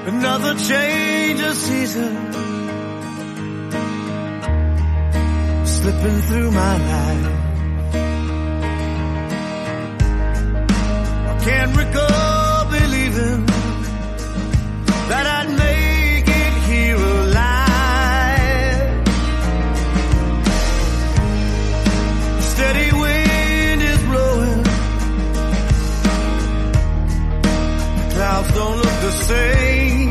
Another change of season slipping through my life. I can't recall believing that I'd make it here alive. Steady wind is blowing, the clouds don't look the same.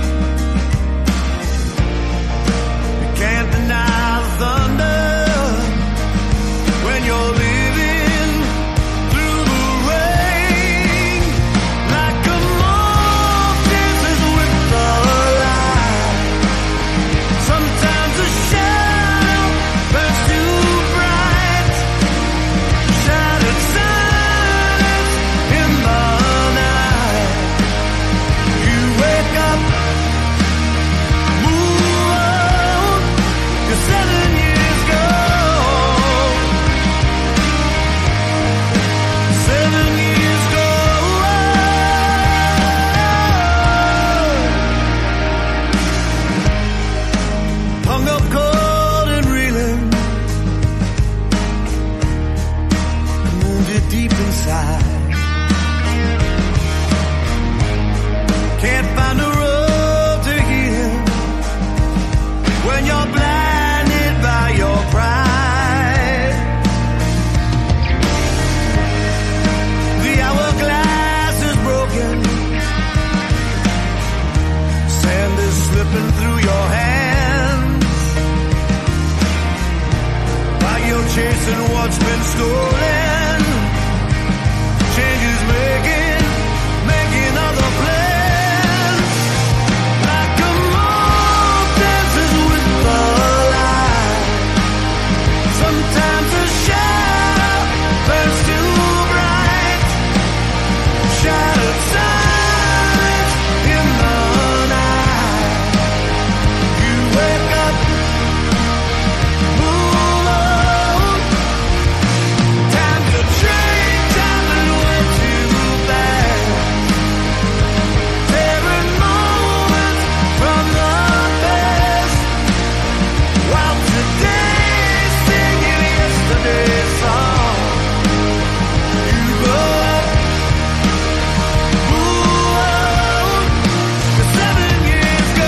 You can't deny the thunder when you're living through the rain. Like a moth dances with the light. Sometimes the shadow burns too bright. Shattered silence in the night. You wake up, move on, 'cause 7 years go. 7 years go. Hung up cold and reeling, wounded deep inside. Can't find a road to heal when you're blinded by your pride. The hourglass is broken, sand is slipping through your hands while you're chasing what's been stolen. Changes making other plans. Like a moth dances with the light. Sometimes a shadow burns too bright. Shattered silence in the night. You wake up, move on. Time to trade, time and went too fast. Tearing moments from the past, while today's singing yesterday's song. You grow up, move on, 'cause 7 years go.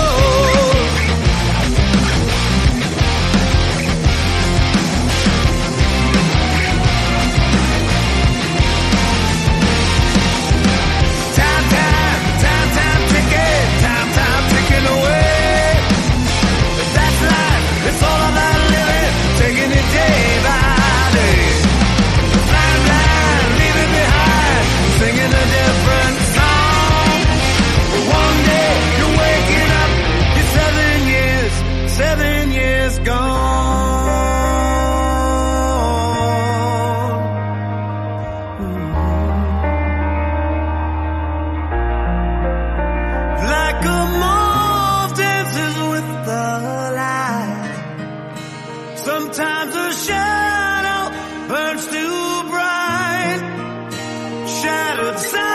Time ticking, time ticking away. That's life, it's all about living, taking it day by day. Flying blind, leaving behind, singing a different song. But one day you're waking up, you're 7 years gone. Like a moth dances with the light. Sometimes a shadow burns too bright. Shattered silence